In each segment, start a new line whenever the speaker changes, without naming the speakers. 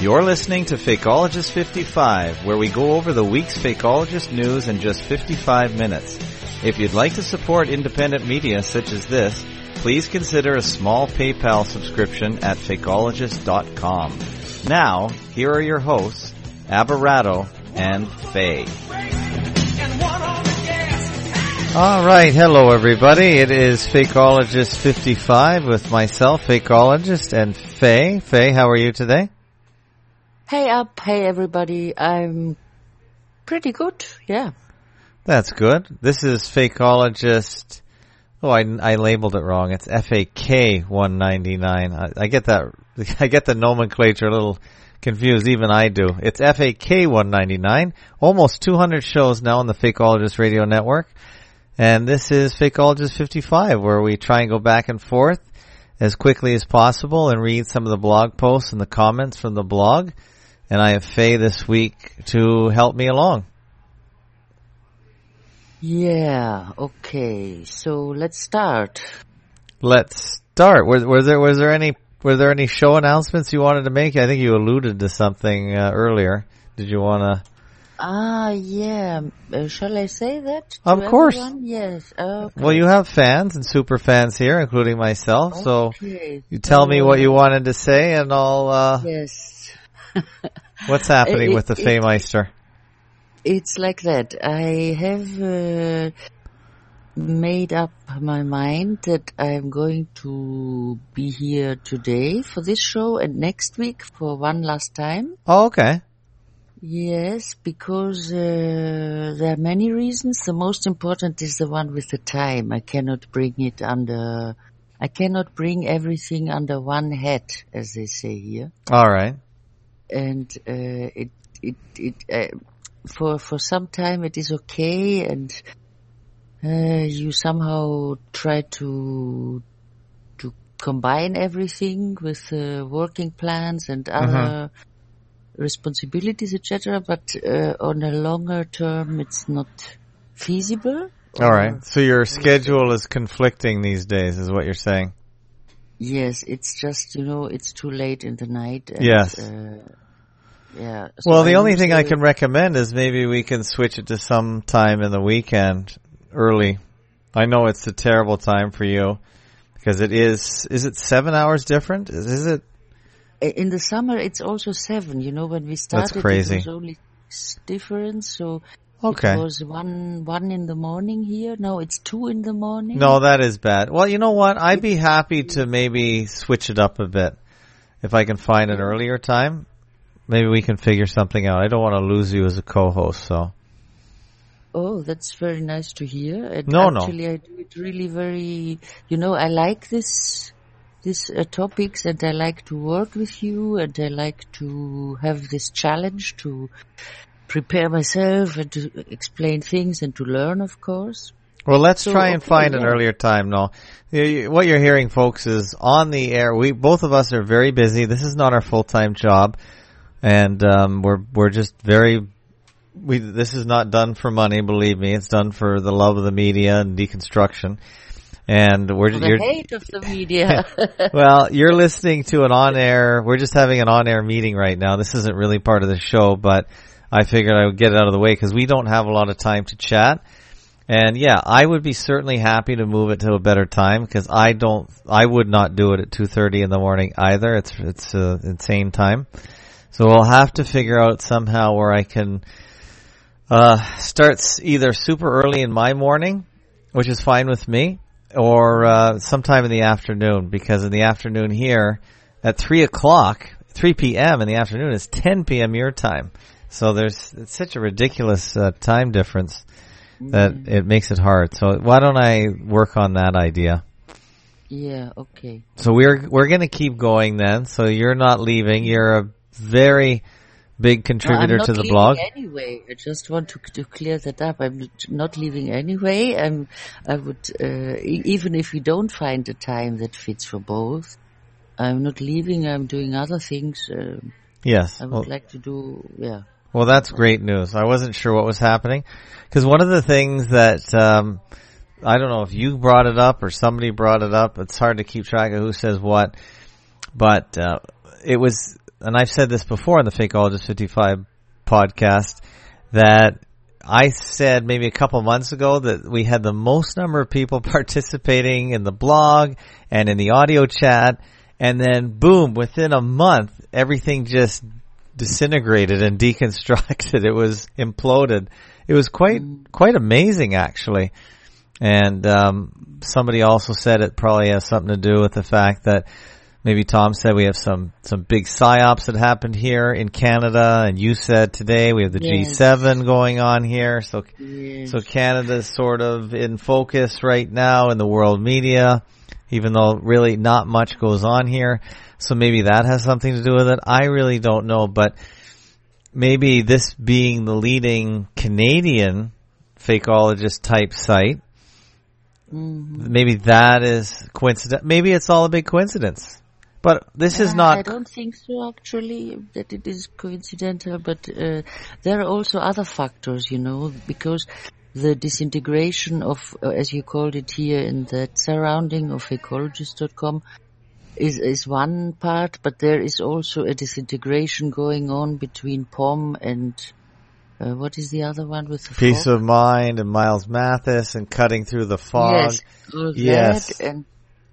You're listening to Fakeologist 55, where we go over the week's Fakeologist news in just 55 minutes. If you'd like to support independent media such as this, please consider a small PayPal subscription at Fakeologist.com. Now, here are your hosts, Aberrato and Faye. All right, hello everybody. It is Fakeologist 55 with myself, Fakeologist, and Faye. Faye, how are you today?
Hey everybody. I'm pretty good, yeah.
That's good. This is Fakeologist. Oh, I labeled it wrong. It's FAK 199. I get the nomenclature a little confused. Even I do. It's FAK 199. Almost 200 shows now on the Fakeologist Radio Network. And this is Fakeologist 55, where we try and go back and forth as quickly as possible and read some of the blog posts and the comments from the blog. And I have Faye this week to help me along.
Yeah, okay. So let's start.
Let's start. Was there any show announcements you wanted to make? I think you alluded to something earlier. Did you want to?
Yeah. Shall I say that?
Of course.
Everyone? Yes. Okay.
Well, you have fans and super fans here, including myself.
Okay.
So you tell me what you wanted to say, and I'll.
Yes.
What's happening with the Faymeister?
It's like that. I have made up my mind that I'm going to be here today for this show and next week for one last time.
Oh, okay.
Yes, because there are many reasons. The most important is the one with the time. I cannot bring everything under one head, as they say here.
All right.
And for some time it is okay, and you somehow try to combine everything with working plans and other responsibilities, etc. But on a longer term, it's not feasible.
All right. So your schedule is conflicting these days, is what you're saying?
Yes, it's just, it's too late in the night. And,
yes.
Yeah. So
well, the only thing I can recommend is maybe we can switch it to some time in the weekend early. I know it's a terrible time for you because it is it 7 hours different? Is it?
In the summer, it's also 7. When we started,
That's crazy.
It was only 6 difference. So
okay.
It was one in the morning here. Now it's 2 in the morning.
No, that is bad. Well, you know what? I'd be happy to maybe switch it up a bit if I can find an earlier time. Maybe we can figure something out. I don't want to lose you as a co-host, so.
Oh, that's very nice to hear. And
actually,
I do it really very, I like these topics, and I like to work with you, and I like to have this challenge to prepare myself and to explain things and to learn, of course.
Well, let's try and find an earlier time. No, what you're hearing, folks, is on the air. Both of us are very busy. This is not our full-time job. And we're just this is not done for money, believe me. It's done for the love of the media and deconstruction. And
you're hate of the media.
Well, you're listening to an on-air. We're just having an on-air meeting right now. This isn't really part of the show, but I figured I would get it out of the way because we don't have a lot of time to chat. And yeah, I would be certainly happy to move it to a better time because I would not do it at 2:30 in the morning either. It's an insane time. So we'll have to figure out somehow where I can start either super early in my morning, which is fine with me, or sometime in the afternoon, because in the afternoon here at 3 p.m. in the afternoon is 10 p.m. your time. So it's such a ridiculous time difference that it makes it hard. So why don't I work on that idea?
Yeah, okay.
So we're going to keep going then. So you're not leaving. You're a very big contributor to the blog.
I'm not leaving anyway. I just want to clear that up. I'm not leaving anyway. I would, even if we don't find a time that fits for both, I'm not leaving. I'm doing other things.
Yes.
I would like to do, yeah.
Well, that's great news. I wasn't sure what was happening. Because one of the things that, I don't know if you brought it up or somebody brought it up. It's hard to keep track of who says what. But, it was and I've said this before on the Fakeologist 55 podcast, that I said maybe a couple months ago that we had the most number of people participating in the blog and in the audio chat, and then boom, within a month, everything just disintegrated and deconstructed. It was imploded. It was quite amazing, actually. And somebody also said it probably has something to do with the fact that maybe Tom said we have some big psyops that happened here in Canada, and you said today we have the G7 going on here. So Canada's sort of in focus right now in the world media, even though really not much goes on here. So maybe that has something to do with it. I really don't know, but maybe this being the leading Canadian fakeologist type site, maybe that is coincident. Maybe it's all a big coincidence. But this is not...
I don't think so, actually, that it is coincidental, but there are also other factors, because the disintegration of, as you called it here, in that surrounding of fakeologist.com is one part, but there is also a disintegration going on between POM and... what is the other one with the
Peace
fog?
of Mind and Miles Mathis and Cutting Through the Fog.
Yes, all that. And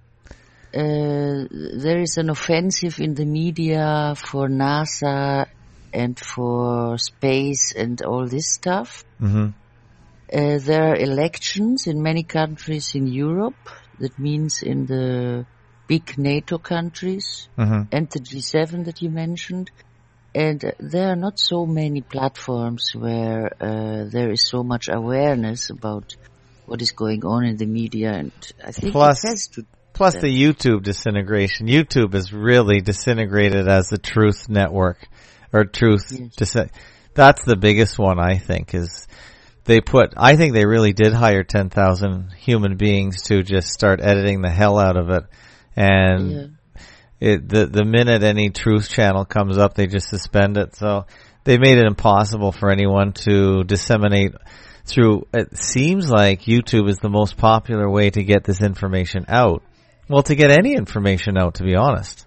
there is an offensive in the media for NASA and for space and all this stuff.
Mm-hmm.
There are elections in many countries in Europe. That means in the big NATO countries and the G7 that you mentioned. And there are not so many platforms where there is so much awareness about what is going on in the media, and I think it has to.
Plus the YouTube disintegration. YouTube is really disintegrated as the truth network, or truth. Yes. That's the biggest one, I think, is I think they really did hire 10,000 human beings to just start editing the hell out of it. And the minute any truth channel comes up, they just suspend it. So they made it impossible for anyone to disseminate through. It seems like YouTube is the most popular way to get this information out. Well, to get any information out, to be honest.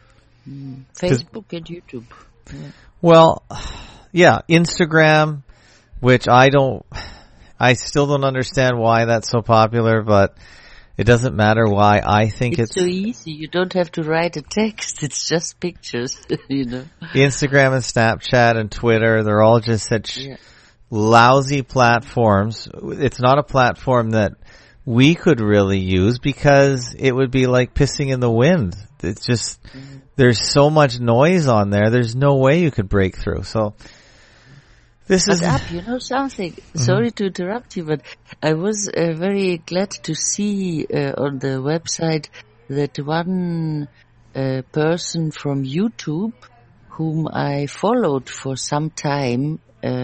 Facebook and YouTube. Yeah.
Well, yeah, Instagram, which I still don't understand why that's so popular, but it doesn't matter why. I think it's
so easy. You don't have to write a text. It's just pictures,
Instagram and Snapchat and Twitter, they're all just such lousy platforms. It's not a platform that we could really use because it would be like pissing in the wind. It's just, there's so much noise on there. There's no way you could break through. So this is
something. Sorry to interrupt you, but I was very glad to see on the website that one person from YouTube, whom I followed for some time,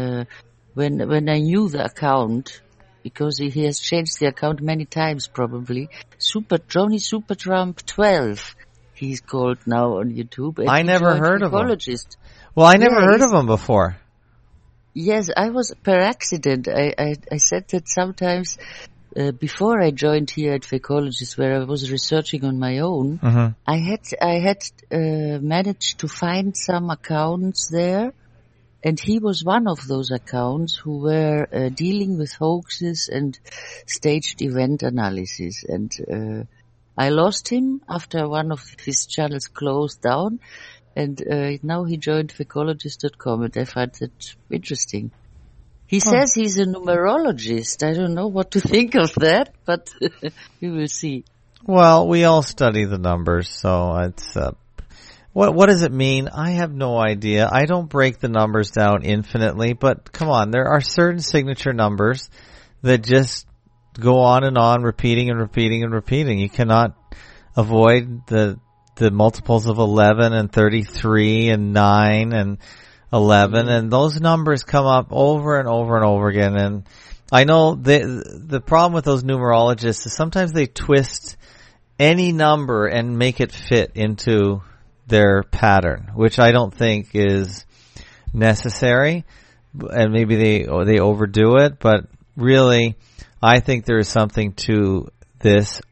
when I knew the account, because he has changed the account many times probably, Johnny Super Trump 12, he's called now on YouTube.
I never heard of him. Well, I never heard of him before.
Yes, I was per accident. I said that sometimes before I joined here at Fakeologist, where I was researching on my own, I had managed to find some accounts there, and he was one of those accounts who were dealing with hoaxes and staged event analysis. And I lost him after one of his channels closed down. And now he joined Fakeologist.com, and I find that interesting. He says he's a numerologist. I don't know what to think of that, but we will see.
Well, we all study the numbers, so it's what does it mean? I have no idea. I don't break the numbers down infinitely, but come on, there are certain signature numbers that just go on, repeating and repeating and repeating. You cannot avoid the multiples of 11 and 33 and 9 and 11, and those numbers come up over and over and over again. And I know the problem with those numerologists is sometimes they twist any number and make it fit into their pattern, which I don't think is necessary, and maybe they overdo it, but really I think there is something to this.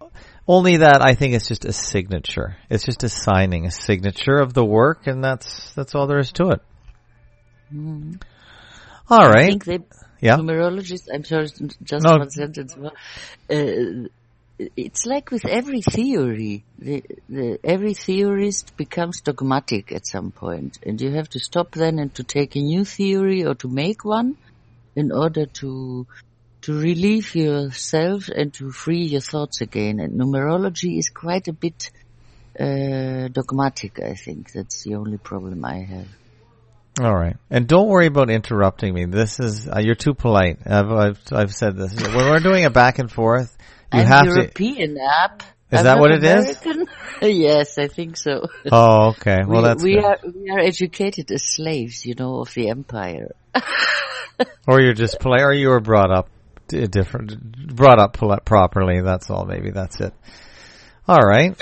Only that I think it's just a signature. It's just assigning a signature of the work, and that's all there is to it.
Mm.
All right.
I think they,
Yeah.
numerologists, I'm sorry, just
No.
one sentence more. It's like with every theory. Every theorist becomes dogmatic at some point, and you have to stop then and to take a new theory or to make one in order to relieve yourself and to free your thoughts again. And numerology is quite a bit dogmatic, I think. That's the only problem I have.
All right. And don't worry about interrupting me. This is, you're too polite. I've said this. When we're doing a back and forth, you
I'm
have
European app.
Is
I'm
that
not
what it is?
American. Yes, I think so.
Oh, okay. Well, that's
we
good.
are educated as slaves, of the empire.
Or you're just polite, or you were brought up properly. That's all. Maybe that's it. All right.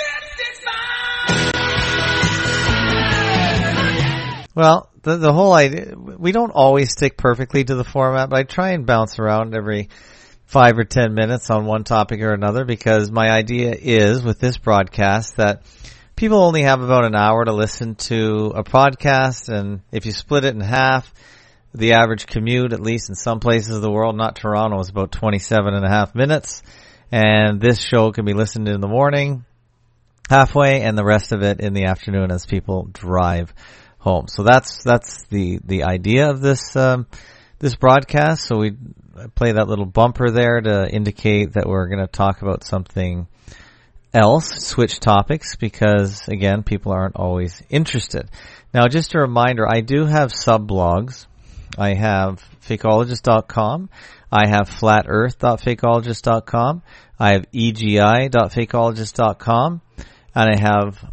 Well, the whole idea, we don't always stick perfectly to the format, but I try and bounce around every 5 or 10 minutes on one topic or another, because my idea is with this broadcast that people only have about an hour to listen to a podcast, and if you split it in half, the average commute, at least in some places of the world, not Toronto, is about 27 and a half minutes. And this show can be listened to in the morning, halfway, and the rest of it in the afternoon as people drive home. So that's the idea of this broadcast. So we play that little bumper there to indicate that we're going to talk about something else, switch topics, because again, people aren't always interested. Now, just a reminder, I do have sub-blogs. I have fakeologist.com. I have flatearth.fakeologist.com. I have egi.fakeologist.com. And I have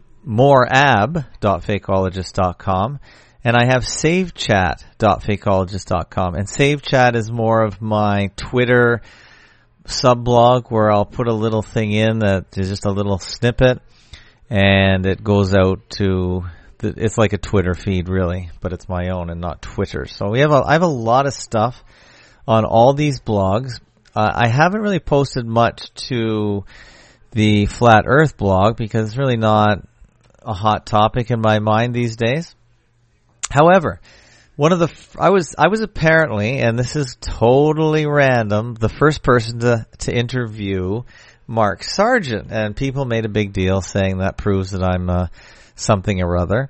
moreab.fakeologist.com. And I have savechat.fakeologist.com. And SaveChat is more of my Twitter sub-blog where I'll put a little thing in that is just a little snippet, and it goes out to it's like a Twitter feed really, but it's my own and not Twitter. So I have a lot of stuff on all these blogs. I haven't really posted much to the Flat Earth blog because it's really not a hot topic in my mind these days. However, I was apparently, and this is totally random, the first person to interview Mark Sargent, and people made a big deal saying that proves that I'm something or other.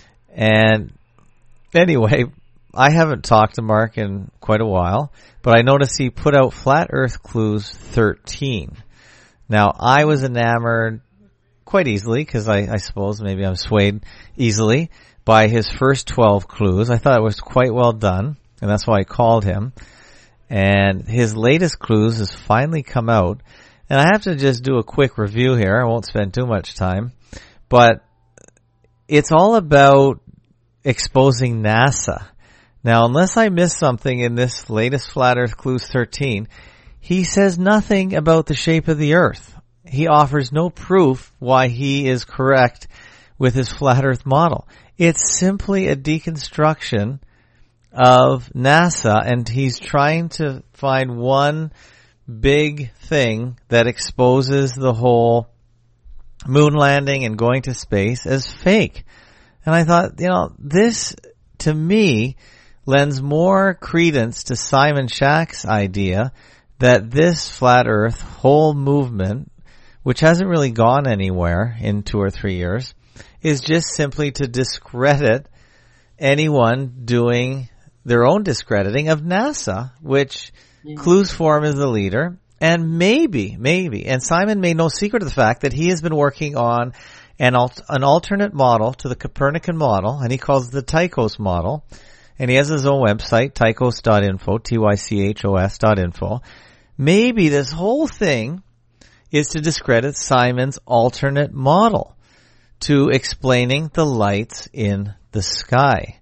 And anyway, I haven't talked to Mark in quite a while, but I noticed he put out Flat Earth Clues 13. Now, I was enamored quite easily, because I suppose maybe I'm swayed easily by his first 12 clues. I thought it was quite well done, and that's why I called him. And his latest clues has finally come out. And I have to just do a quick review here. I won't spend too much time. But it's all about exposing NASA. Now, unless I missed something in this latest Flat Earth Clues 13, he says nothing about the shape of the Earth. He offers no proof why he is correct with his Flat Earth model. It's simply a deconstruction of NASA, and he's trying to find one big thing that exposes the whole moon landing and going to space as fake. And I thought, this to me lends more credence to Simon Shack's idea that this Flat Earth whole movement, which hasn't really gone anywhere in 2 or 3 years, is just simply to discredit anyone doing their own discrediting of NASA, which Clues Forum is the leader. And maybe, and Simon made no secret of the fact that he has been working on an alternate model to the Copernican model, and he calls it the Tychos model. And he has his own website, tychos.info, tychos.info. Maybe this whole thing is to discredit Simon's alternate model to explaining the lights in the sky.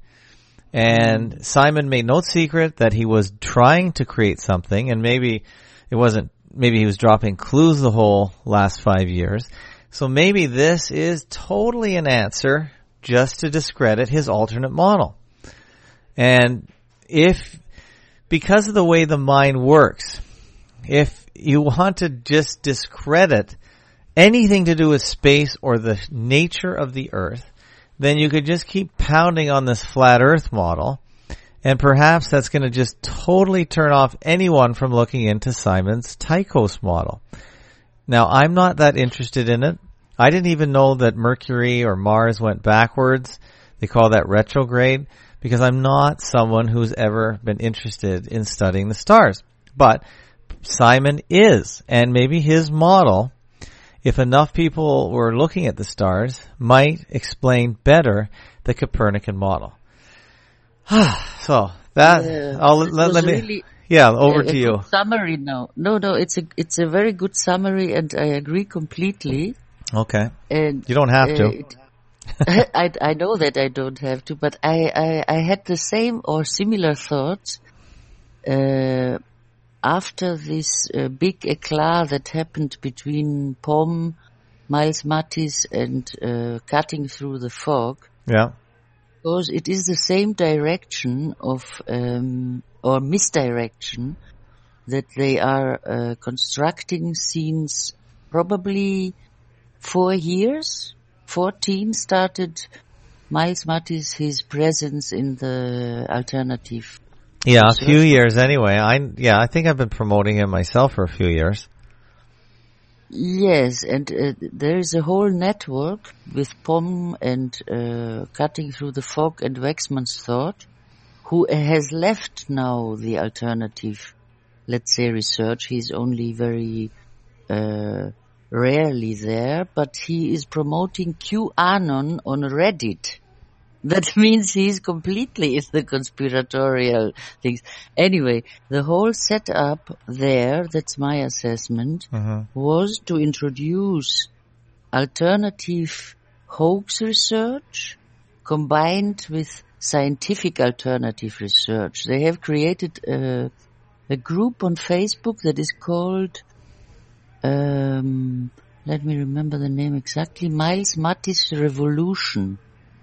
And Simon made no secret that he was trying to create something, and maybe he was dropping clues the whole last 5 years. So maybe this is totally an answer just to discredit his alternate model. And because of the way the mind works, if you want to just discredit anything to do with space or the nature of the Earth, then you could just keep pounding on this flat Earth model, and perhaps that's going to just totally turn off anyone from looking into Simon's Tychos model. Now, I'm not that interested in it. I didn't even know that Mercury or Mars went backwards. They call that retrograde, because I'm not someone who's ever been interested in studying the stars. But Simon is, and maybe his model, if enough people were looking at the stars, might explain better the Copernican model. So that let me
really,
over to you.
Summary now. No, it's a very good summary, and I agree completely.
Okay.
And
you don't have to.
I know that I don't have to, but I had the same or similar thoughts after this big éclat that happened between Pom, Miles Mattis, and Cutting Through the Fog.
Yeah.
Because it is the same direction of or misdirection that they are constructing since probably 4 years. 14 started Miles Mattis his presence in the alternative.
Yeah, a few years anyway. I think I've been promoting him myself for a few years.
Yes, and there is a whole network with Pom and Cutting Through the Fog and Waxman's Thought, who has left now the alternative, let's say, research. He's only very rarely there, but he is promoting QAnon on Reddit. That means he's completely in the conspiratorial things. Anyway, the whole setup there, that's my assessment, was to introduce alternative hoax research combined with scientific alternative research. They have created a group on Facebook that is called, let me remember the name exactly, Miles Mattis Revolution.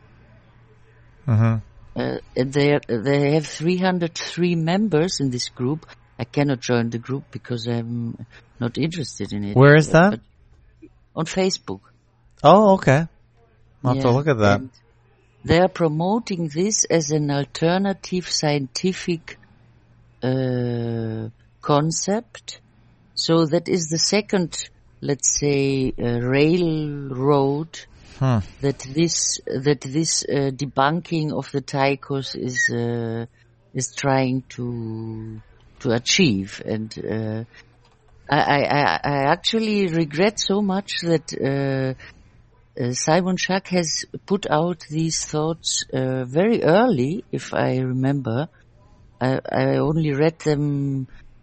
They have 303 members in this group. I cannot join the group because I'm not interested in it.
Where is that?
But on Facebook.
Oh, okay. I'll have to look at that.
And they are promoting this as an alternative scientific concept. So that is the second, let's say, railroad that this debunking of the Tychos is trying to achieve, and I actually regret so much that Simon Schack has put out these thoughts very early. If I remember, I only read them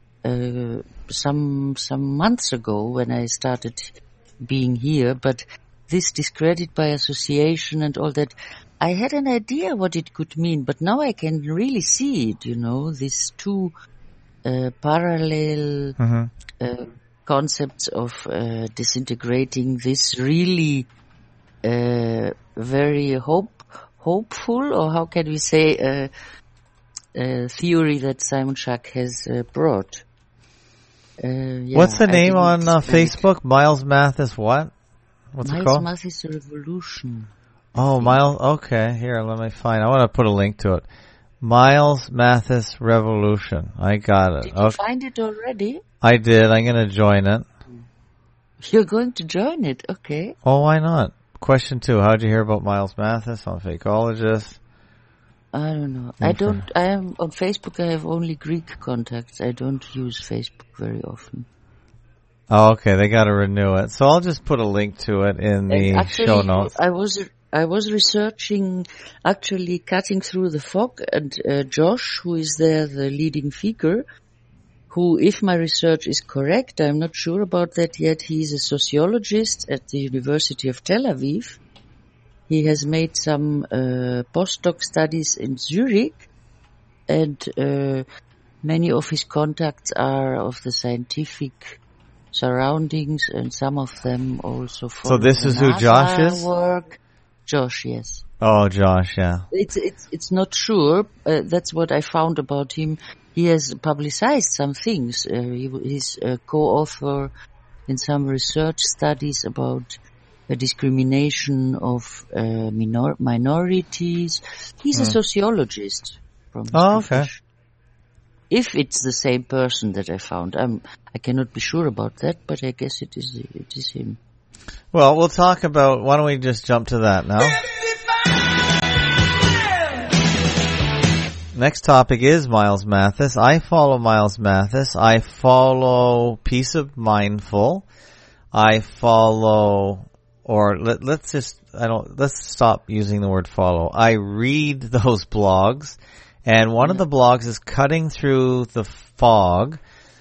some months ago when I started being here, but this discredit by association and all that, I had an idea what it could mean, but now I can really see it, these two parallel concepts of disintegrating this really very hopeful, or how can we say, theory that Simon Schack has brought.
What's the name on Facebook? Miles Mathis what? What's it called?
Miles Mathis Revolution.
Oh, Miles. Okay, here, let me find. I want to put a link to it. Miles Mathis Revolution. I got it.
Did you find it already?
I did. I'm going to join it.
You're going to join it? Okay.
Oh, why not? Question 2. How'd you hear about Miles Mathis on Fakeologist?
I don't know. I am on Facebook. I have only Greek contacts. I don't use Facebook very often.
Oh, okay. They got to renew it. So I'll just put a link to it in the show notes.
I was researching, actually Cutting Through the Fog, and Josh, who is there, the leading figure, who, if my research is correct, I'm not sure about that yet, he's a sociologist at the University of Tel Aviv. He has made some postdoc studies in Zurich, and many of his contacts are of the scientific surroundings, and some of them also for
So this is who Josh is?
Work. Josh, yes.
Oh, Josh, yeah.
It's not sure. That's what I found about him. He has publicized some things. He's a co-author in some research studies about the discrimination of minorities. He's a sociologist from
Scottish.
If it's the same person that I found. I cannot be sure about that, but I guess it is him.
Well, we'll talk about, why don't we just jump to that now? Next topic is Miles Mathis. I follow Miles Mathis. I follow Peace of Mindful. I follow, or let's stop using the word follow. I read those blogs, and one of the blogs is Cutting Through the Fog,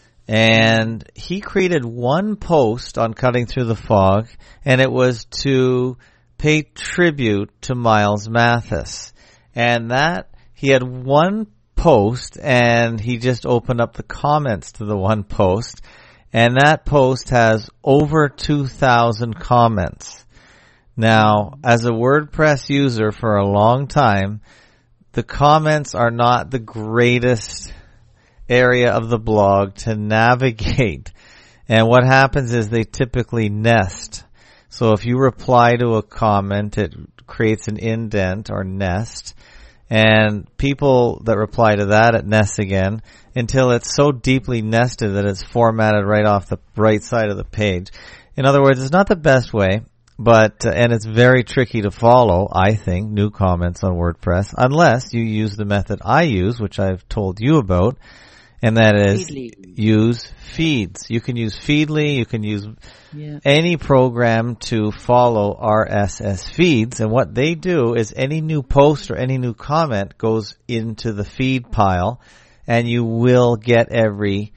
and he created one post on Cutting Through the Fog, and it was to pay tribute to Miles Mathis. And that, he had one post, and he just opened up the comments to the one post, and that post has over 2,000 comments. Now, as a WordPress user for a long time, the comments are not the greatest area of the blog to navigate. And what happens is they typically nest. So if you reply to a comment, it creates an indent or nest. And people that reply to that, it nests again until it's so deeply nested that it's formatted right off the right side of the page. In other words, it's not the best way, but, and it's very tricky to follow, I think, new comments on WordPress, unless you use the method I use, which I've told you about, and that is use feeds. You can use Feedly, you can use any program to follow RSS feeds, and what they do is any new post or any new comment goes into the feed pile, and you will get every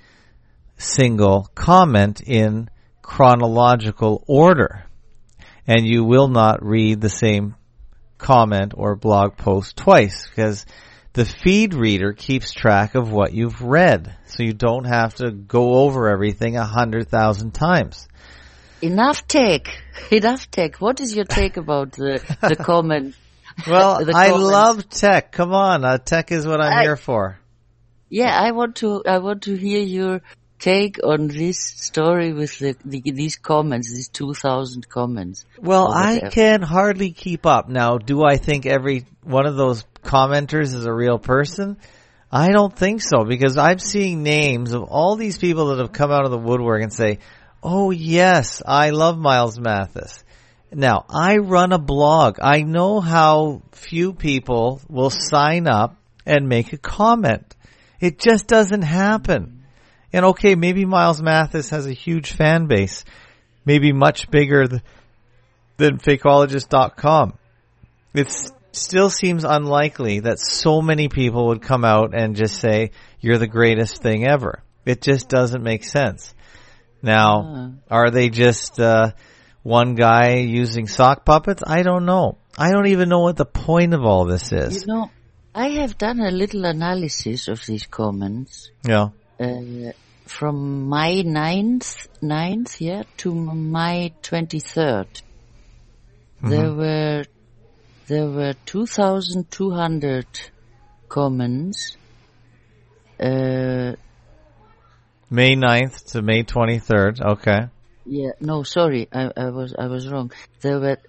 single comment in chronological order. And you will not read the same comment or blog post twice, because the feed reader keeps track of what you've read, so you don't have to go over everything 100,000 times.
Enough take. What is your take about the comment?
Well, I love tech. Come on, tech is what I'm here for.
Yeah, I want to hear your take on this story with these comments, these 2,000 comments.
Well, I can hardly keep up. Now, do I think every one of those commenters is a real person? I don't think so, because I'm seeing names of all these people that have come out of the woodwork and say, oh yes, I love Miles Mathis. Now, I run a blog. I know how few people will sign up and make a comment. It just doesn't happen. And okay, maybe Miles Mathis has a huge fan base, maybe much bigger than Fakeologist.com. It still seems unlikely that so many people would come out and just say, you're the greatest thing ever. It just doesn't make sense. Now, are they just one guy using sock puppets? I don't know. I don't even know what the point of all this is.
You know, I have done a little analysis of these comments.
Yeah.
From May 9th to May 23rd. There were 2,200 comments.
May 9th to May 23rd. Okay.
Yeah, no, sorry, I was wrong. There were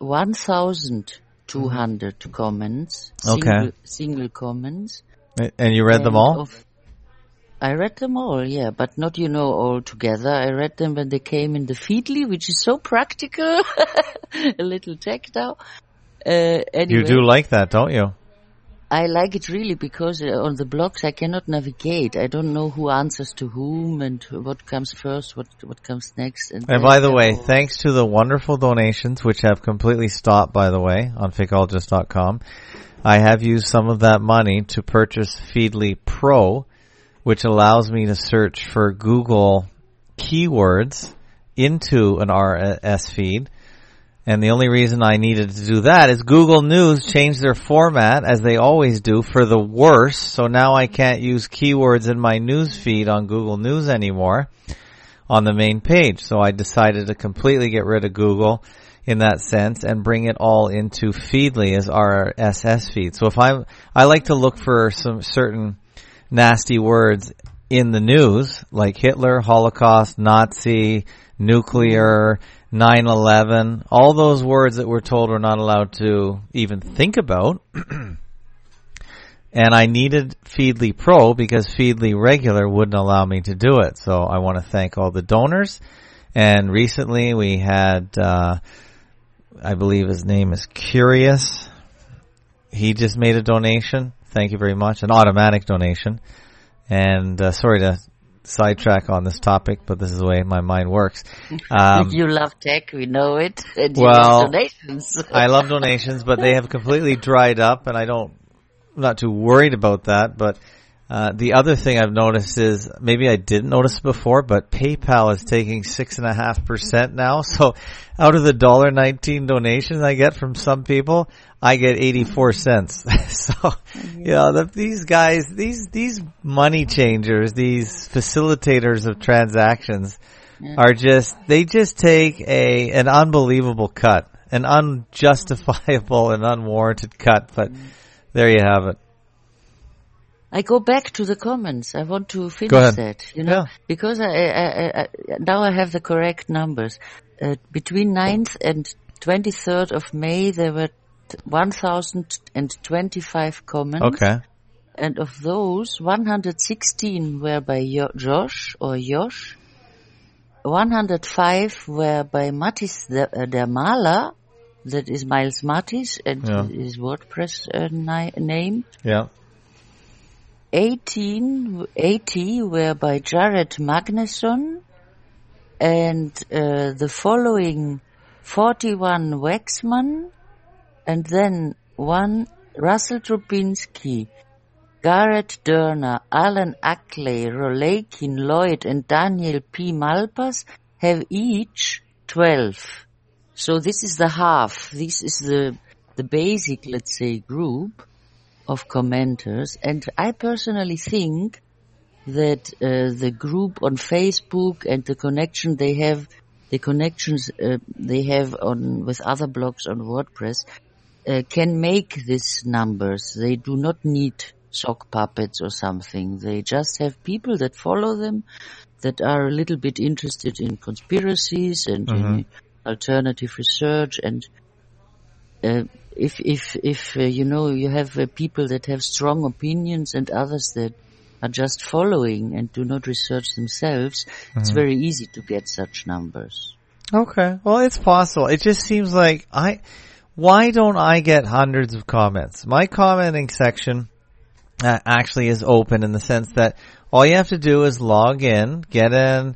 1,200 comments. Single comments.
And you read them all?
I read them all, yeah, but not, all together. I read them when they came in the Feedly, which is so practical. A little tech now. Anyway,
you do like that, don't you?
I like it really because on the blogs I cannot navigate. I don't know who answers to whom and what comes first, what comes next. And
by the way, thanks to the wonderful donations, which have completely stopped, by the way, on Fakeologist.com, I have used some of that money to purchase Feedly Pro, which allows me to search for Google keywords into an RSS feed. And the only reason I needed to do that is Google News changed their format, as they always do, for the worse. So now I can't use keywords in my news feed on Google News anymore on the main page. So I decided to completely get rid of Google in that sense and bring it all into Feedly as RSS feed. So if I like to look for some certain nasty words in the news, like Hitler, Holocaust, Nazi, nuclear, 9/11, all those words that we're told we're not allowed to even think about. And I needed Feedly Pro because Feedly Regular wouldn't allow me to do it. So I want to thank all the donors. And recently we had, I believe his name is Curious. He just made a donation. Thank you very much. An automatic donation. And sorry to sidetrack on this topic, but this is the way my mind works.
You love tech, we know it. And you love donations.
I love donations, but they have completely dried up, and I'm not too worried about that. But the other thing I've noticed is, maybe I didn't notice it before, but PayPal is taking 6.5% now. So out of the $1.19 donations I get from some people, I get 84 cents. So, these guys, these money changers, these facilitators of transactions they just take an unbelievable cut, an unjustifiable and unwarranted cut. But there you have it.
I go back to the comments. I want to finish that, because I now I have the correct numbers. Between 9th and 23rd of May, there were 1,025 comments.
Okay.
And of those, 116 were by Josh or Josh. 105 were by Mattis der Maler. That is Miles Mattis and his WordPress name.
Yeah.
80 were by Jared Magnuson, and the following 41 Waxman, and then 1 Russell Trubinski, Garrett Derner, Alan Ackley, Roleikin Lloyd, and Daniel P. Malpas have each 12. So this is the half. This is the basic, let's say, group of commenters. And I personally think that the group on Facebook and the connections they have on with other blogs on WordPress can make these numbers. They do not need sock puppets or something. They just have people that follow them, that are a little bit interested in conspiracies and in alternative research. And if you have people that have strong opinions and others that are just following and do not research themselves, it's very easy to get such numbers.
Okay. Well, it's possible. It just seems like why don't I get hundreds of comments? My commenting section actually is open in the sense that all you have to do is log in, get a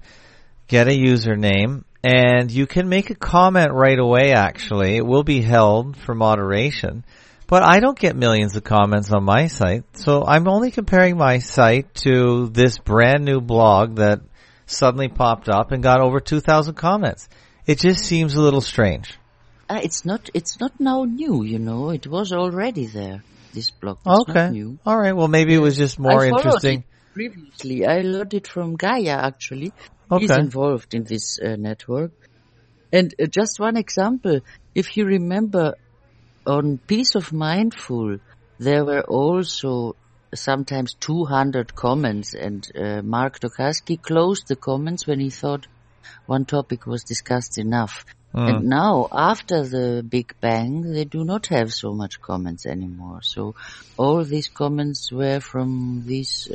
username, and you can make a comment right away, actually. It will be held for moderation. But I don't get millions of comments on my site, so I'm only comparing my site to this brand new blog that suddenly popped up and got over 2,000 comments. It just seems a little strange.
It's not now new, It was already there, this blog. It's not new.
All right. Well, maybe it was just more interesting.
It previously, I learned it from Gaia, actually.
Okay.
He's involved in this network. And just one example, if you remember, on Peace of Mindful, there were also sometimes 200 comments, and Mark Tokarski closed the comments when he thought one topic was discussed enough. And now, after the Big Bang, they do not have so much comments anymore. So all these comments were from these,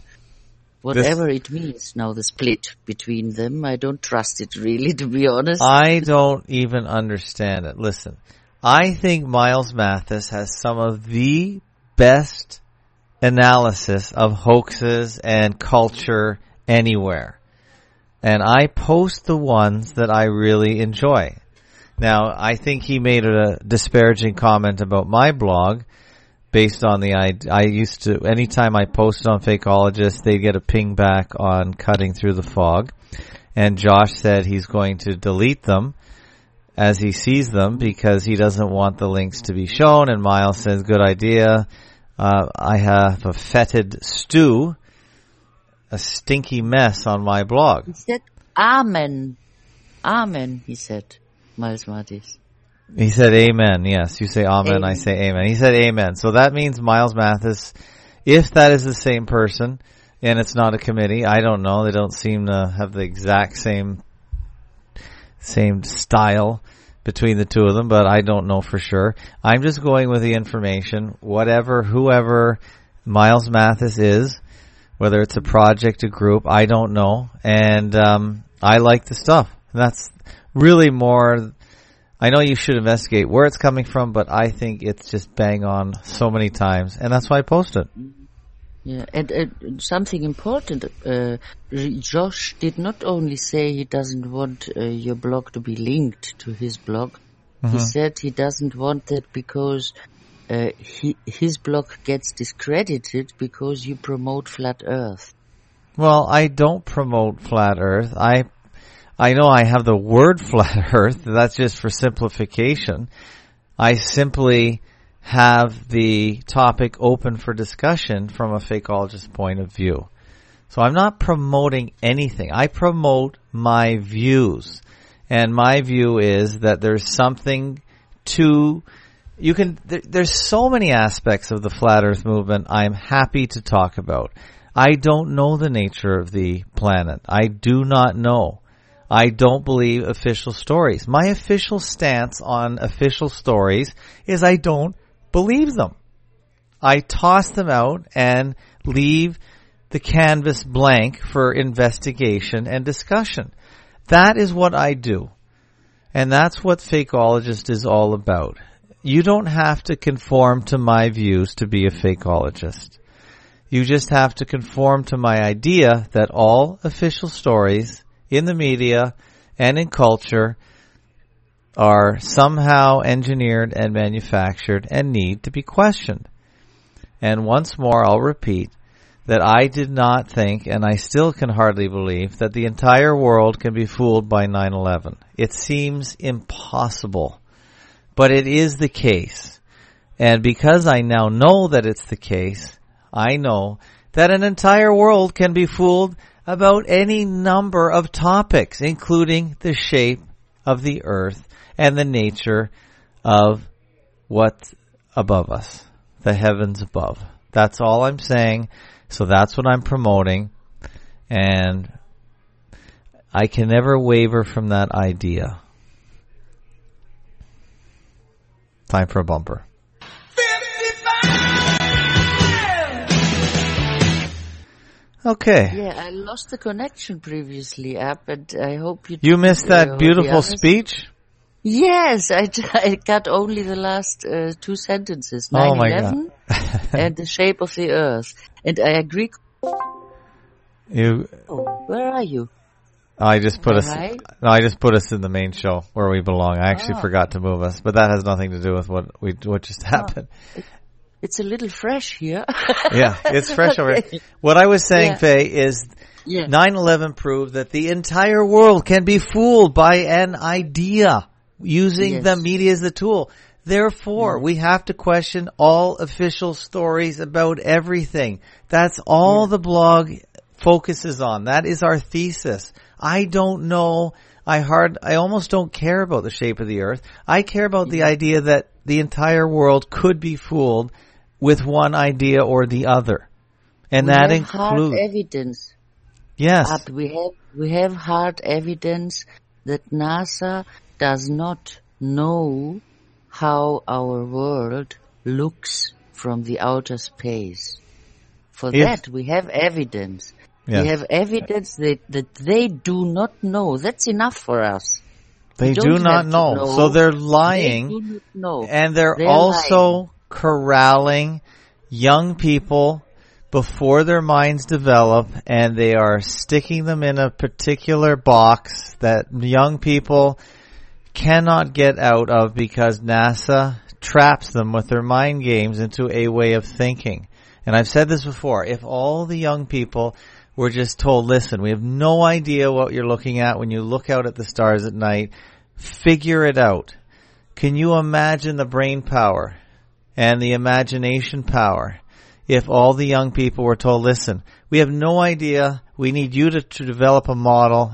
whatever it means now, the split between them. I don't trust it really, to be honest.
I don't even understand it. Listen, I think Miles Mathis has some of the best analysis of hoaxes and culture anywhere. And I post the ones that I really enjoy. Now, I think he made a disparaging comment about my blog based on I used to, anytime I posted on Fakeologist, they get a ping back on Cutting Through the Fog. And Josh said he's going to delete them as he sees them because he doesn't want the links to be shown. And Miles says, good idea. I have a fetid stew, a stinky mess on my blog.
He said, Amen. Amen, he said, Miles Mathis.
He said amen, yes. You say amen, I say amen. He said amen. So that means Miles Mathis, if that is the same person, and it's not a committee, I don't know. They don't seem to have the exact same same style between the two of them, but I don't know for sure. I'm just going with the information. Whoever Miles Mathis is, whether it's a project, a group, I don't know. And I like the stuff. And that's really more. I know you should investigate where it's coming from, but I think it's just bang on so many times, and that's why I post it.
Yeah, and something important, Josh did not only say he doesn't want your blog to be linked to his blog, he said he doesn't want that because his blog gets discredited because you promote Flat Earth.
Well, I don't promote Flat Earth. I know I have the word Flat Earth. That's just for simplification. I simply have the topic open for discussion from a fakeologist's point of view. So I'm not promoting anything. I promote my views. And my view is that there's something there's so many aspects of the Flat Earth movement I'm happy to talk about. I don't know the nature of the planet. I do not know. I don't believe official stories. My official stance on official stories is I don't believe them. I toss them out and leave the canvas blank for investigation and discussion. That is what I do. And that's what Fakeologist is all about. You don't have to conform to my views to be a fakeologist. You just have to conform to my idea that all official stories in the media and in culture are somehow engineered and manufactured and need to be questioned. And once more, I'll repeat that I did not think, and I still can hardly believe, that the entire world can be fooled by 9/11. It seems impossible, but it is the case. And because I now know that it's the case, I know that an entire world can be fooled about any number of topics, including the shape of the earth and the nature of what's above us, the heavens above. That's all I'm saying. So that's what I'm promoting. And I can never waver from that idea. Time for a bumper. Okay.
Yeah, I lost the connection previously, and I hope
you missed that beautiful speech?
Yes, I got only the last two sentences. 9/11 and the shape of the earth. And I agree. Where are you?
I just put us in the main show where we belong. I actually forgot to move us, but that has nothing to do with what just happened.
It's a little fresh here.
Yeah, it's fresh over here. What I was saying, Faye, is 9/11 proved that the entire world can be fooled by an idea using the media as a tool. Therefore, we have to question all official stories about everything. That's all the blog focuses on. That is our thesis. I don't know. I almost don't care about the shape of the earth. I care about the idea that the entire world could be fooled with one idea or the other. And that includes
hard evidence.
Yes.
But we have hard evidence that NASA does not know how our world looks from the outer space. For that, we have evidence. Yes. We have evidence that they do not know. That's enough for us.
They do not know. So they're lying.
They do not know.
And they're also corralling young people before their minds develop, and they are sticking them in a particular box that young people cannot get out of because NASA traps them with their mind games into a way of thinking. And I've said this before, if all the young people were just told, listen, we have no idea what you're looking at when you look out at the stars at night, figure it out. Can you imagine the brain power and the imagination power if all the young people were told, listen, we have no idea, we need you to develop a model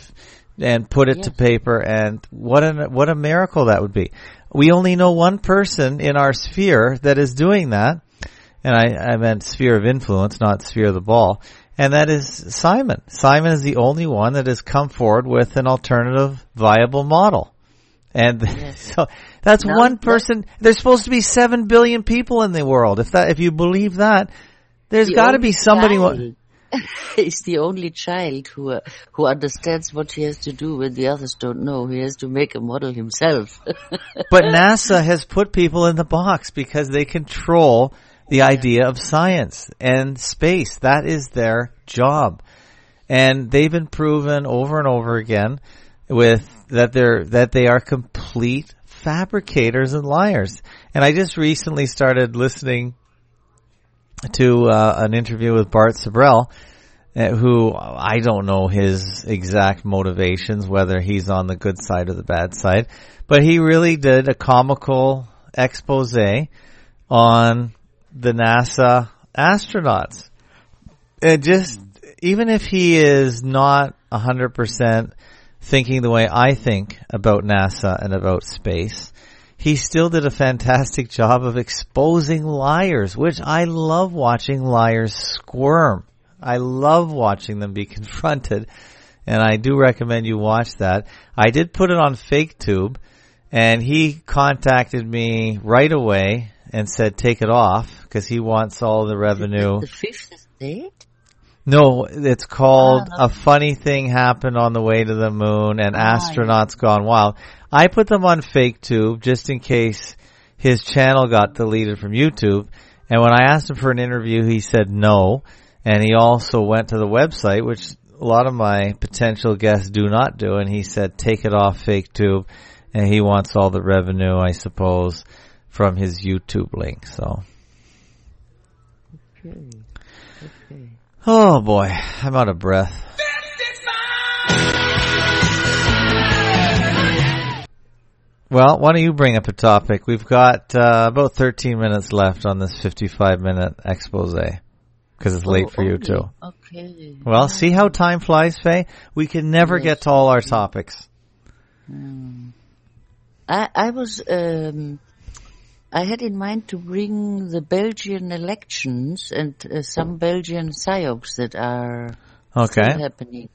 and put it to paper, and what a miracle that would be. We only know one person in our sphere that is doing that, and I meant sphere of influence, not sphere of the ball, and that is Simon. Simon is the only one that has come forward with an alternative viable model. And so that's one person. There's supposed to be 7 billion people in the world. If you believe that, there's got to be somebody.
He's the only child who understands what he has to do when the others don't know. He has to make a model himself.
But NASA has put people in the box because they control the idea of science and space. That is their job. And they've been proven over and over again with that they are complete fabricators and liars. And I just recently started listening to an interview with Bart Sibrel, who I don't know his exact motivations, whether he's on the good side or the bad side, but he really did a comical expose on the NASA astronauts. Even if he is not 100% thinking the way I think about NASA and about space, he still did a fantastic job of exposing liars, which I love watching liars squirm. I love watching them be confronted, and I do recommend you watch that. I did put it on FakeTube, and he contacted me right away and said take it off because he wants all the revenue.
The fifth estate?
No, it's called A Funny Thing Happened on the Way to the Moon and Astronauts Gone Wild. I put them on FakeTube just in case his channel got deleted from YouTube. And when I asked him for an interview, he said no. And he also went to the website, which a lot of my potential guests do not do. And he said take it off FakeTube. And he wants all the revenue, I suppose, from his YouTube link. So.
Okay.
Oh boy, I'm out of breath. Well, why don't you bring up a topic? We've got about 13 minutes left on this 55-minute expose, because it's late for you too.
Okay.
Well, see how time flies, Faye? We can never get to all our topics.
I had in mind to bring the Belgian elections and some Belgian psyops that are still happening.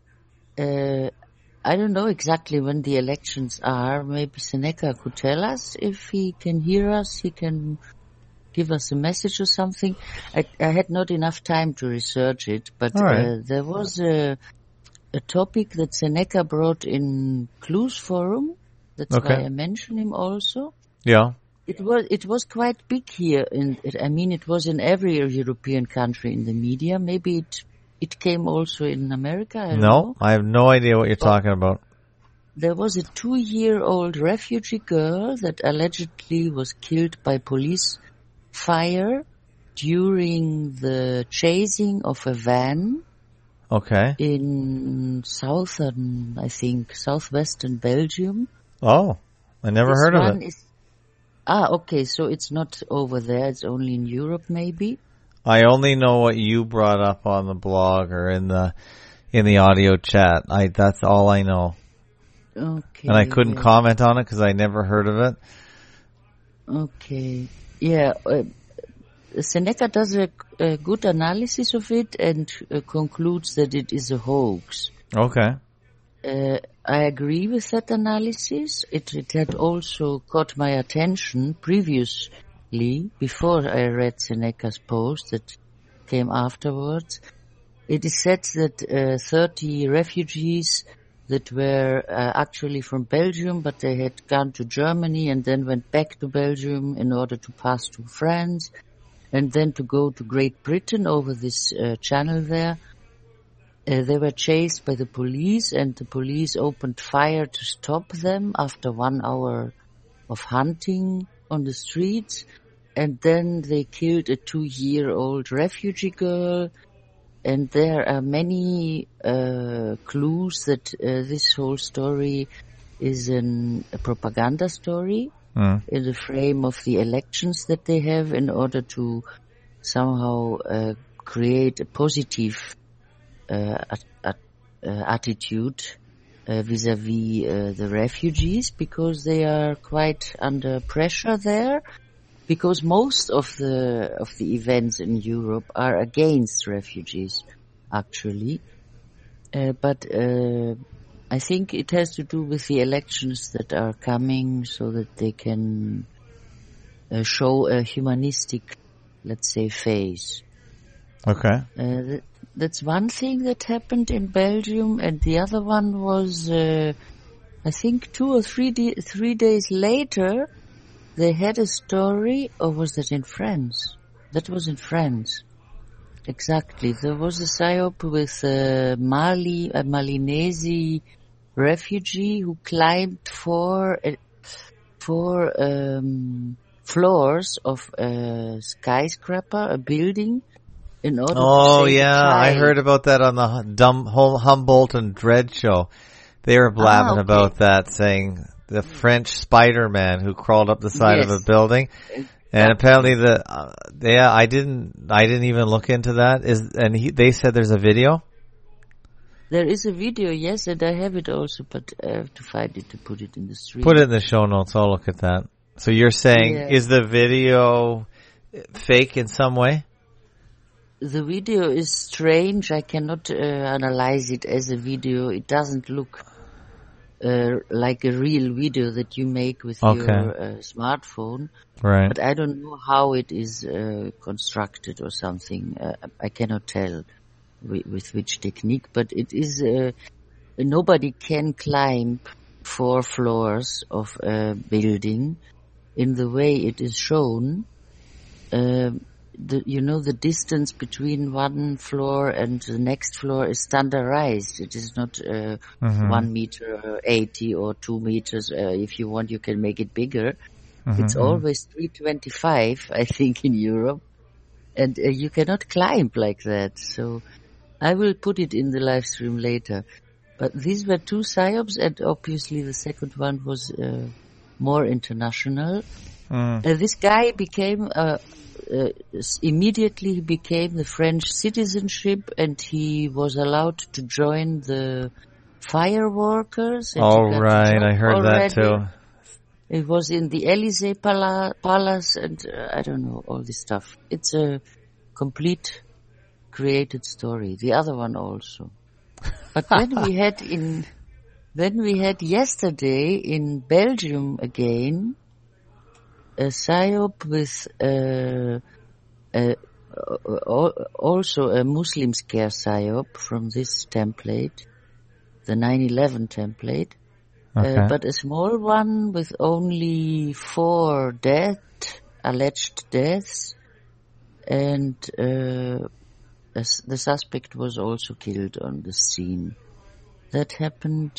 I don't know exactly when the elections are. Maybe Seneca could tell us if he can hear us. He can give us a message or something. I had not enough time to research it, but there was a topic that Seneca brought in Clues Forum. That's why I mentioned him also.
Yeah.
It was quite big here. It was in every European country in the media. Maybe it came also in America. I don't know.
I have no idea what you're talking about.
There was a 2-year-old refugee girl that allegedly was killed by police fire during the chasing of a van.
Okay.
In southwestern Belgium.
Oh, I never heard of it.
Okay, so it's not over there, it's only in Europe maybe?
I only know what you brought up on the blog or in the audio chat. That's all I know.
Okay.
And I couldn't comment on it because I never heard of it.
Okay. Yeah, Seneca does a good analysis of it and concludes that it is a hoax.
Okay.
I agree with that analysis. It had also caught my attention previously, before I read Seneca's post that came afterwards. It is said that 30 refugees that were actually from Belgium, but they had gone to Germany and then went back to Belgium in order to pass to France and then to go to Great Britain over this channel there. They were chased by the police, and the police opened fire to stop them after 1 hour of hunting on the streets. And then they killed a 2-year-old refugee girl. And there are many clues that this whole story is a propaganda story in the frame of the elections that they have in order to somehow create a positive attitude vis-à-vis the refugees, because they are quite under pressure there, because most of the events in Europe are against refugees. actually. But I think it has to do with the elections that are coming, so that they can show a humanistic, let's say, face.
Okay.
That's one thing that happened in Belgium, and the other one was, I think 2 or 3 days later, they had a story, or was that in France? That was in France. Exactly. There was a psyop with a Malinese refugee who climbed four floors of a skyscraper, a building, in order to save a child.
I heard about that on the Humboldt and Dredd show. They were blabbing about that, saying the French Spider-Man who crawled up the side of a building. And apparently I didn't even look into that. They said there's a video?
There is a video, yes, and I have it also, but I have to find it to put it in the stream.
Put it in the show notes, I'll look at that. So you're saying, is the video fake in some way?
The video is strange. I cannot analyze it as a video. It doesn't look like a real video that you make with your smartphone.
Right.
But I don't know how it is constructed or something. I cannot tell with which technique, but it is nobody can climb 4 floors of a building in the way it is shown. The distance between one floor and the next floor is standardized. It is not 1 meter 80 or 2 meters. If you want, you can make it bigger. It's always 325, I think, in Europe. And you cannot climb like that. So I will put it in the live stream later. But these were 2 psyops, and obviously the second one was more international. This guy became immediately became the French citizenship, and he was allowed to join the fireworkers.
All right, I heard that too.
It was in the Élysée Palace, and I don't know, all this stuff. It's a complete created story. The other one also. But then we had yesterday in Belgium again a psyop with also a Muslim scare psyop from this template, the 9/11 template, but a small one with only 4 alleged deaths, and the suspect was also killed on the scene. That happened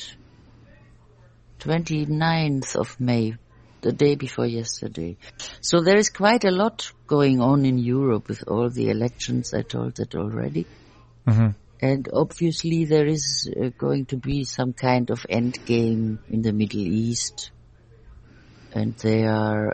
29th of May. The day before yesterday. So there is quite a lot going on in Europe with all the elections. I told that already. And obviously there is going to be some kind of end game in the Middle East. And they are,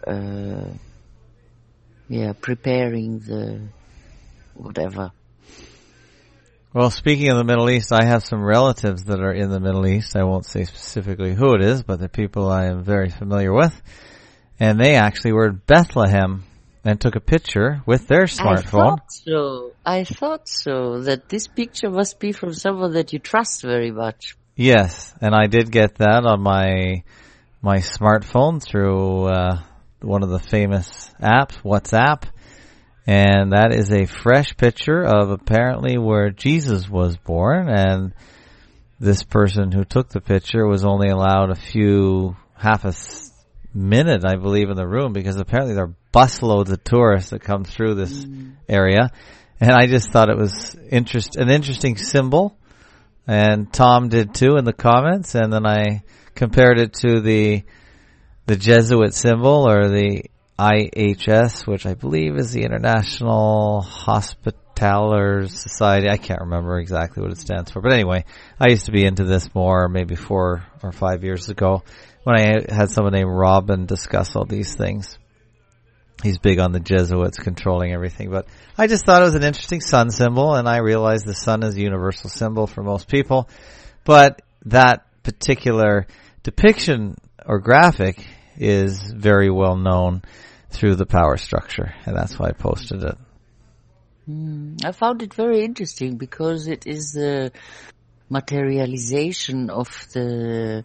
preparing the whatever.
Well, speaking of the Middle East, I have some relatives that are in the Middle East. I won't say specifically who it is, but they're people I am very familiar with. And they actually were in Bethlehem and took a picture with their smartphone.
I thought so, that this picture must be from someone that you trust very much.
Yes, and I did get that on my smartphone through one of the famous apps, WhatsApp. And that is a fresh picture of apparently where Jesus was born, and this person who took the picture was only allowed half a minute, I believe, in the room, because apparently there are busloads of tourists that come through this area. And I just thought it was an interesting symbol, and Tom did too in the comments, and then I compared it to the Jesuit symbol, or the IHS, which I believe is the International Hospitallers Society. I can't remember exactly what it stands for. But anyway, I used to be into this more maybe 4 or 5 years ago when I had someone named Robin discuss all these things. He's big on the Jesuits controlling everything. But I just thought it was an interesting sun symbol, and I realized the sun is a universal symbol for most people. But that particular depiction or graphic is very well known through the power structure, and that's why I posted it.
I found it very interesting because it is the materialization of the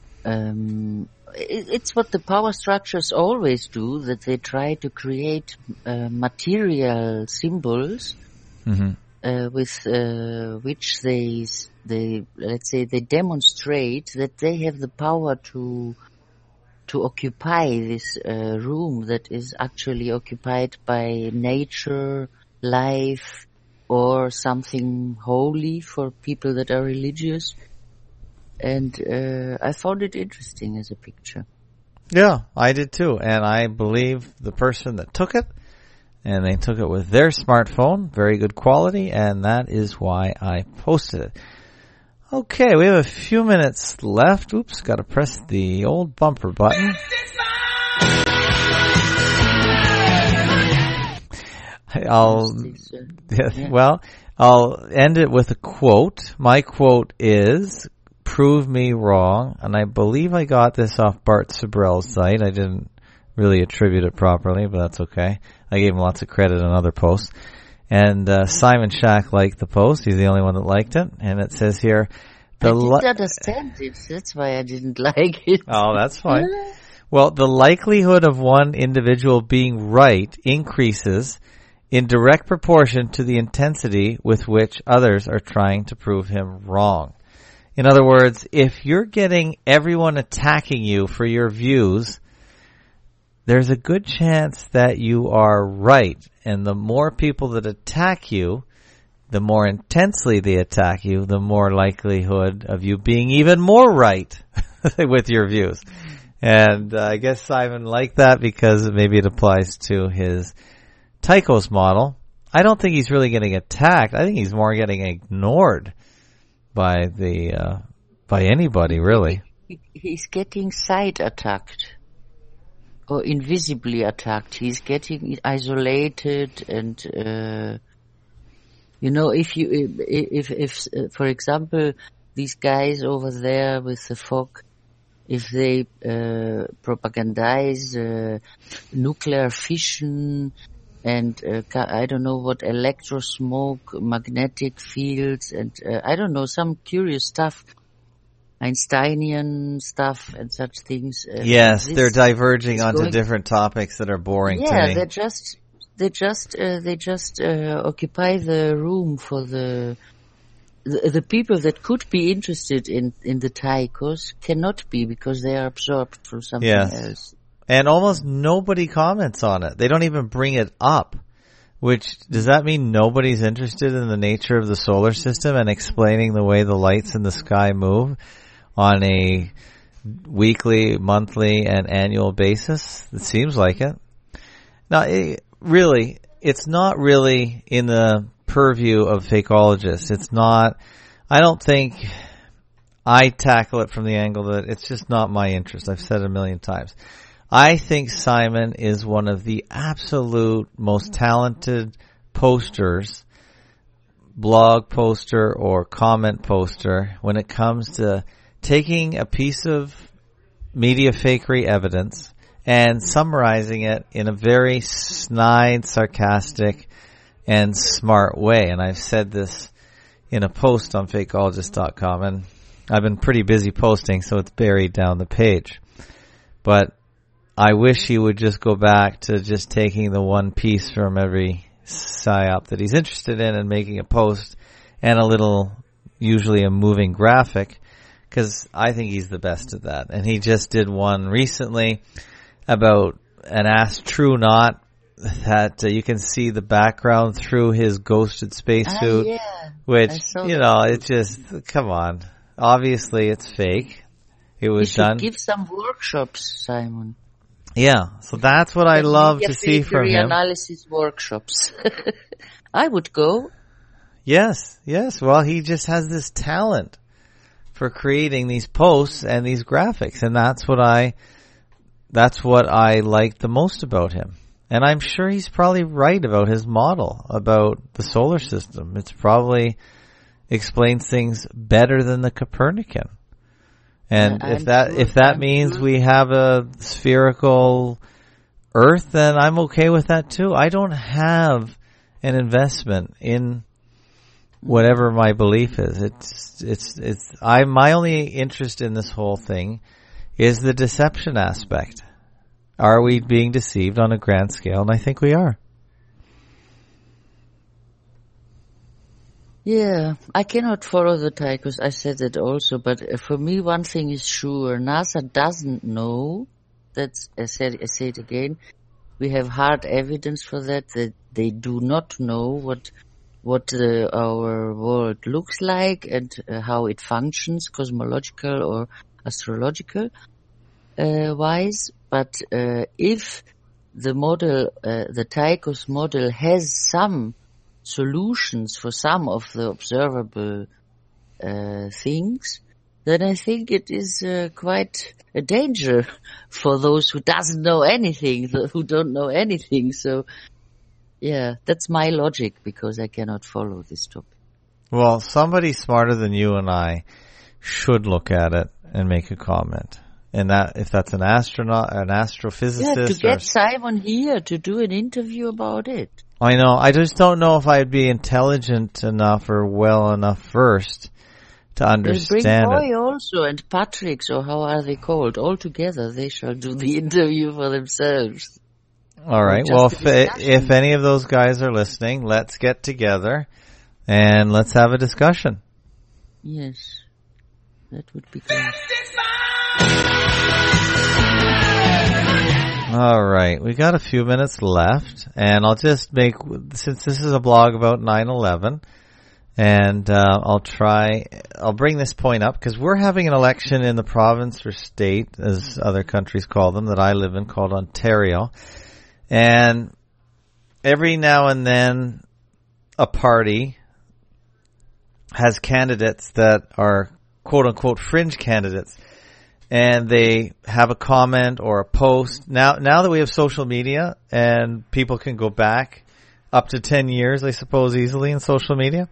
it's what the power structures always do, that they try to create material symbols with which they let's say they demonstrate that they have the power to occupy this room that is actually occupied by nature, life, or something holy for people that are religious. And I found it interesting as a picture.
Yeah, I did too. And I believe the person that took it, and they took it with their smartphone, very good quality, and that is why I posted it. Okay, we have a few minutes left. Oops, got to press the old bumper button. I'll end it with a quote. My quote is, "Prove me wrong," and I believe I got this off Bart Sabrell's site. I didn't really attribute it properly, but that's okay. I gave him lots of credit on other posts. And Simon Shack liked the post. He's the only one that liked it. And it says here,
I didn't understand it. That's why I didn't like it.
Oh, that's fine. Well, the likelihood of one individual being right increases in direct proportion to the intensity with which others are trying to prove him wrong. In other words, if you're getting everyone attacking you for your views, there's a good chance that you are right. And the more people that attack you, the more intensely they attack you, the more likelihood of you being even more right with your views. And I guess Simon liked that because maybe it applies to his Tycho's model. I don't think he's really getting attacked. I think he's more getting ignored by anybody, really.
He's getting side attacked. Or invisibly attacked. He's getting isolated, and if for example these guys over there with the fog, if they propagandize nuclear fission and I don't know what, electrosmoke, magnetic fields, and I don't know, some curious stuff. Einsteinian stuff and such things.
Yes, they're diverging onto different topics that are boring to me.
Yeah, they just occupy the room for the people that could be interested in the Tychos cannot be because they are absorbed from something else.
And almost nobody comments on it. They don't even bring it up. Which, does that mean nobody's interested in the nature of the solar system and explaining the way the lights in the sky move on a weekly, monthly, and annual basis? It seems like it. Now, it's not really in the purview of fakeologists. It's not, I don't think I tackle it from the angle that it's just not my interest. I've said it a million times. I think Simon is one of the absolute most talented posters, blog poster or comment poster, when it comes to taking a piece of media fakery evidence and summarizing it in a very snide, sarcastic, and smart way. And I've said this in a post on fakeologist.com, and I've been pretty busy posting, so it's buried down the page. But I wish he would just go back to just taking the one piece from every psyop that he's interested in and making a post and a little, usually a moving graphic, because I think he's the best at that. And he just did one recently about an Ask True Not, that you can see the background through his ghosted spacesuit, which, it's just, come on. Obviously it's fake. It was done.
Give some workshops, Simon.
Yeah, so that's what I love to see from him.
Analysis workshops. I would go.
Yes. Well, he just has this talent for creating these posts and these graphics, and that's what I like the most about him. And I'm sure he's probably right about his model about the solar system. It's probably explains things better than the Copernican. And if that means we have a spherical Earth, then I'm okay with that too. I don't have an investment in whatever my belief is. My only interest in this whole thing is the deception aspect. Are we being deceived on a grand scale? And I think we are.
Yeah, I cannot follow the Tychus. I said that also, but for me, one thing is sure: NASA doesn't know. That's I say it again. We have hard evidence for that. That they do not know what our world looks like and how it functions, cosmological or astrological wise. But if the model, the Tychus model, has some solutions for some of the observable things, then I think it is quite a danger for those who doesn't know anything, who don't know anything. So, yeah, that's my logic, because I cannot follow this topic.
Well, somebody smarter than you and I should look at it and make a comment. And that, if that's an astronaut, an astrophysicist,
yeah, to get Simon here to do an interview about it.
I know. I just don't know if I'd be intelligent enough or well enough versed to understand
bring Roy also and Patrick, or how are they called? All together, they shall do the interview for themselves.
All right. Well, if any of those guys are listening, let's get together and let's have a discussion.
Yes, that would be great.
All right. We got a few minutes left, and I'll just since this is a blog about 9/11, and I'll bring this point up because we're having an election in the province or state, as other countries call them, that I live in, called Ontario. And every now and then a party has candidates that are quote unquote fringe candidates, and they have a comment or a post. Now that we have social media and people can go back up to 10 years, I suppose, easily in social media,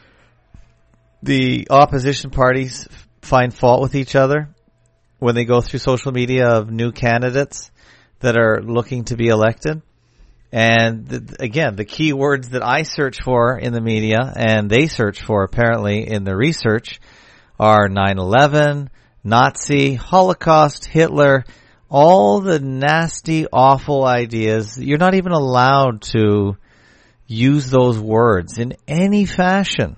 the opposition parties find fault with each other when they go through social media of new candidates that are looking to be elected. And again, the key words that I search for in the media and they search for apparently in the research are 9/11, Nazi, Holocaust, Hitler, all the nasty, awful ideas. You're not even allowed to use those words in any fashion.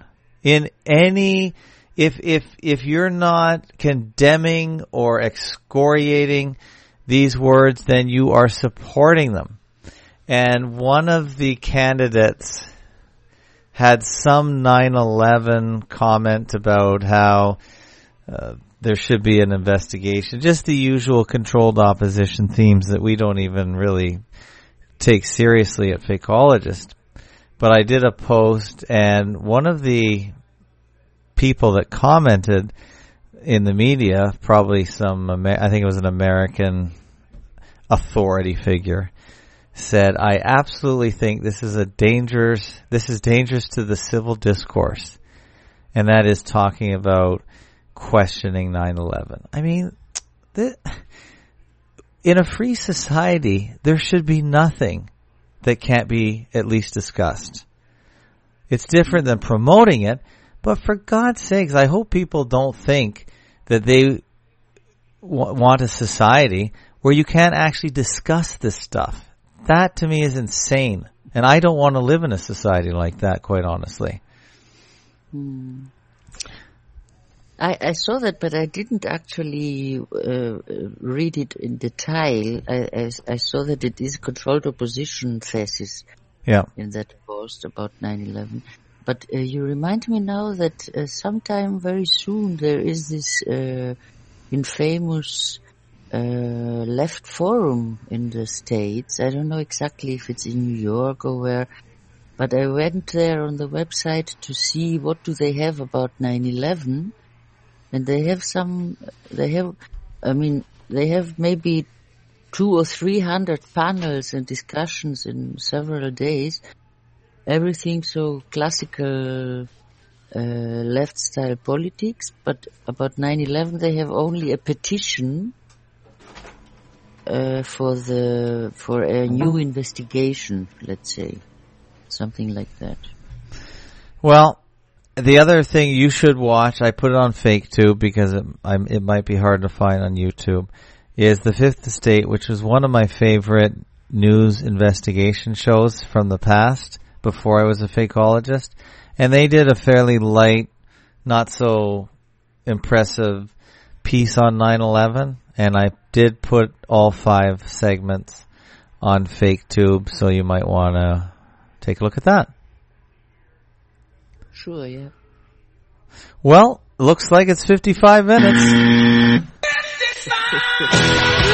If you're not condemning or excoriating these words, then you are supporting them. And one of the candidates had some 9/11 comment about how there should be an investigation. Just the usual controlled opposition themes that we don't even really take seriously at Fakeologist. But I did a post, and one of the people that commented in the media, probably I think it was an American authority figure, said, I absolutely think this is dangerous to the civil discourse. And that is talking about questioning 9/11. I mean, in a free society, there should be nothing that can't be at least discussed. It's different than promoting it, but for God's sakes, I hope people don't think that they want a society where you can't actually discuss this stuff. That to me is insane. And I don't want to live in a society like that, quite honestly.
I saw that, but I didn't actually read it in detail. I saw that it is controlled opposition thesis in that post about 9/11. But you remind me now that sometime very soon there is this infamous left forum in the States. I don't know exactly if it's in New York or where, but I went there on the website to see what do they have about 9/11, and they have maybe 200 or 300 panels and discussions in several days. Everything so classical left style politics, but about 9/11 they have only a petition for a new investigation, let's say. something like that.
Well, the other thing you should watch, I put it on FakeTube because it might be hard to find on YouTube, is The Fifth Estate, which was one of my favorite news investigation shows from the past before I was a fakeologist. And they did a fairly light, not so impressive piece on 9/11. And I did put all 5 segments on FakeTube, so you might want to take a look at that.
Sure, yeah.
Well, looks like it's 55 minutes. 55!